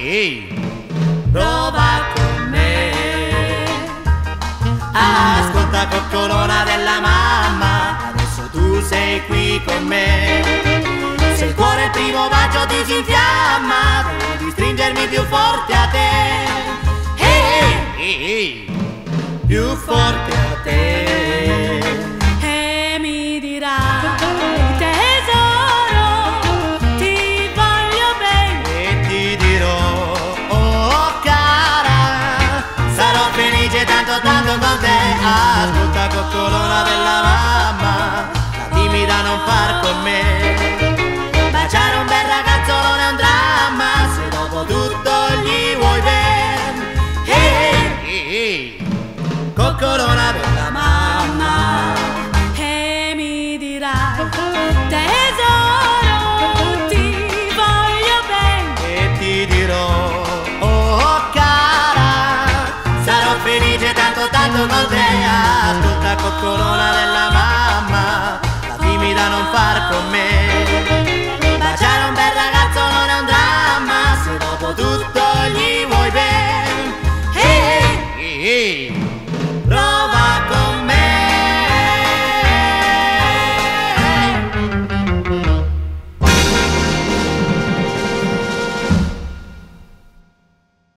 Prova con me, ascolta coccolona della mamma, adesso tu sei qui con me. Se il cuore il primo bacio ti si infiamma, devi stringermi più forte a te. Più forte a te. E mi dirai, tesoro, ti voglio bene. E ti dirò, oh cara, sarò felice tanto tanto con te. Ascolta coccolona della mamma, la timida non far con me. Baciare un bel ragazzo non è un dramma, se dopo tutto gli vuoi bene. Coccolona della mamma. E mi dirai, tesoro, ti voglio bene. E ti dirò, oh cara, sarò felice tanto tanto con te. Ascolta coccolona